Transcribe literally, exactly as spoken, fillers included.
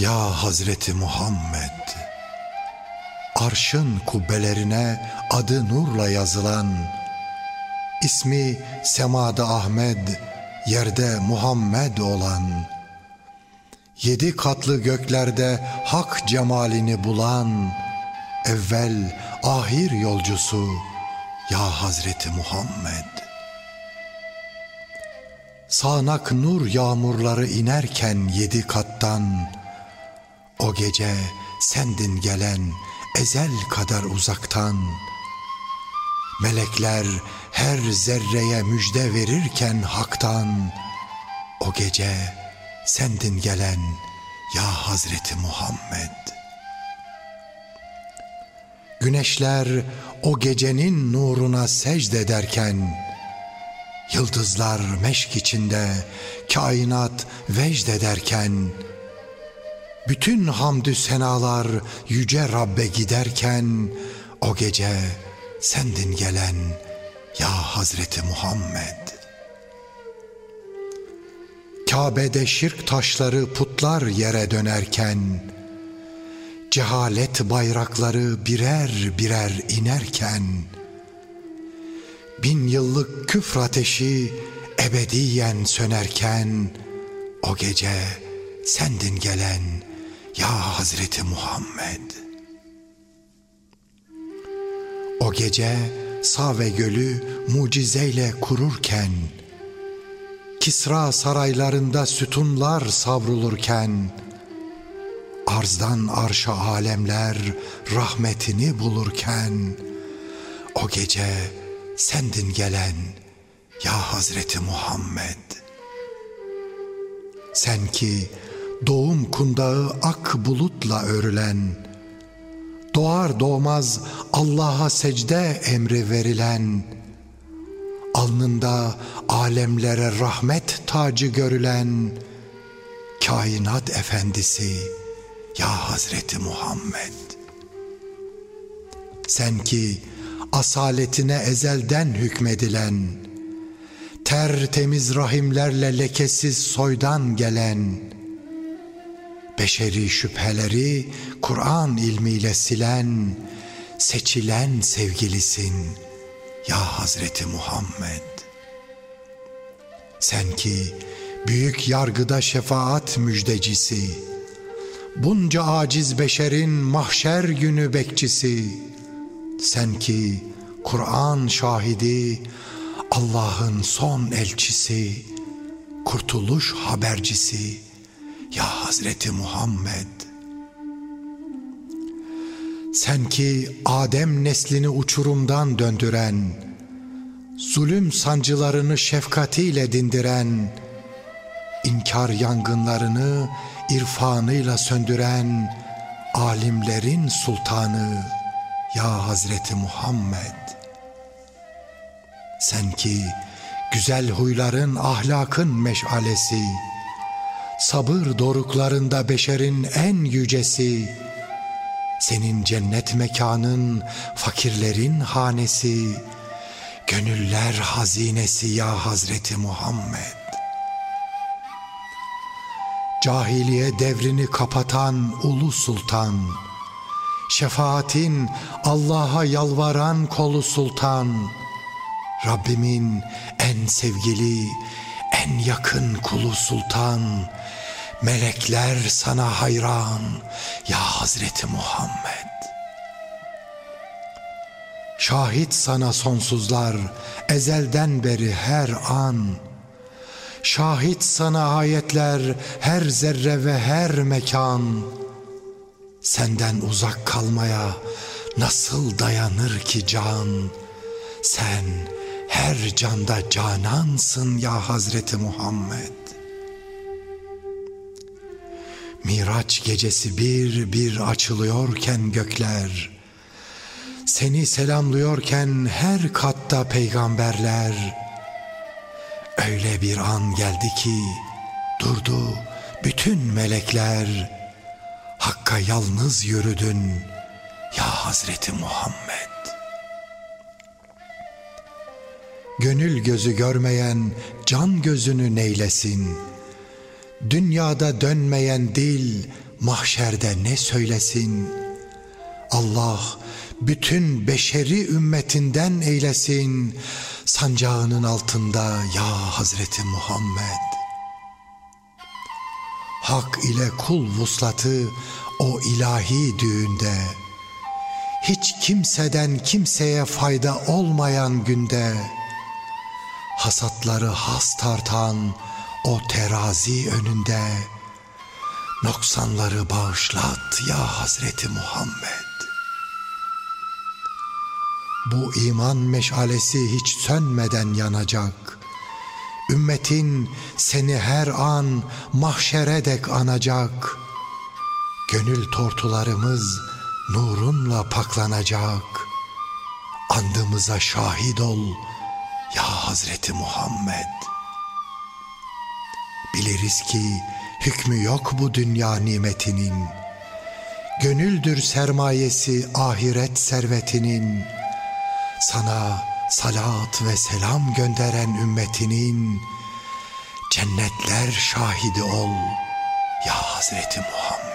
Ya Hazreti Muhammed, arşın kubbelerine adı nurla yazılan, ismi semada Ahmed, yerde Muhammed olan, yedi katlı göklerde hak cemalini bulan, evvel ahir yolcusu ya Hazreti Muhammed. Sağanak nur yağmurları inerken yedi kattan, o gece sendin gelen ezel kadar uzaktan. Melekler her zerreye müjde verirken haktan, o gece sendin gelen ya Hazreti Muhammed. Güneşler o gecenin nuruna secde ederken, yıldızlar meşk içinde kainat vecd ederken, bütün hamdü senalar yüce Rabbe giderken, o gece sendin gelen ya Hazreti Muhammed. Kabe'de şirk taşları putlar yere dönerken, cehalet bayrakları birer birer inerken, bin yıllık küfr ateşi ebediyen sönerken, o gece sendin gelen ya Hazreti Muhammed. O gece Save Gölü mucizeyle kururken, Kisra saraylarında sütunlar savrulurken, arzdan arşa alemler rahmetini bulurken, o gece sendin gelen ya Hazreti Muhammed. Sen ki doğum kundağı ak bulutla örülen, doğar doğmaz Allah'a secde emri verilen, alnında alemlere rahmet tacı görülen, kainat efendisi ya Hazreti Muhammed. Sen ki asaletine ezelden hükmedilen, tertemiz rahimlerle lekesiz soydan gelen, beşeri şüpheleri Kur'an ilmiyle silen, seçilen sevgilisin ya Hazreti Muhammed. Sen ki büyük yargıda şefaat müjdecisi, bunca aciz beşerin mahşer günü bekçisi, sen ki Kur'an şahidi, Allah'ın son elçisi, kurtuluş habercisi ya Hazreti Muhammed. Sen ki Adem neslini uçurumdan döndüren, zulüm sancılarını şefkatiyle dindiren, inkar yangınlarını irfanıyla söndüren alimlerin sultanı ya Hazreti Muhammed. Sen ki güzel huyların ahlakın meşalesi, sabır doruklarında beşerin en yücesi, senin cennet mekanın fakirlerin hanesi, gönüller hazinesi ya Hazreti Muhammed. Cahiliye devrini kapatan ulu sultan, şefaatin Allah'a yalvaran kolu sultan, Rabbimin en sevgili, en yakın kulu sultan, melekler sana hayran ya Hazreti Muhammed. Şahit sana sonsuzlar ezelden beri her an, şahit sana ayetler her zerre ve her mekan. Senden uzak kalmaya nasıl dayanır ki can? Sen her canda canansın ya Hazreti Muhammed. Miraç gecesi bir bir açılıyorken gökler, seni selamlıyorken her katta peygamberler, öyle bir an geldi ki durdu bütün melekler, Hakk'a yalnız yürüdün ya Hazreti Muhammed. Gönül gözü görmeyen can gözünü neylesin? Dünyada dönmeyen dil mahşerde ne söylesin? Allah bütün beşeri ümmetinden eylesin sancağının altında ya Hazreti Muhammed. Hak ile kul vuslatı o ilahi düğünde, hiç kimseden kimseye fayda olmayan günde, hasatları has tartan o terazi önünde, noksanları bağışlat ya Hazreti Muhammed. Bu iman meşalesi hiç sönmeden yanacak. Ümmetin seni her an mahşere dek anacak. Gönül tortularımız nurunla paklanacak. Andımıza şahit ol ya Hazreti Muhammed. Biliriz ki hükmü yok bu dünya nimetinin. Gönüldür sermayesi ahiret servetinin. Sana salat ve selam gönderen ümmetinin cennetler şahidi ol ya Hazreti Muhammed.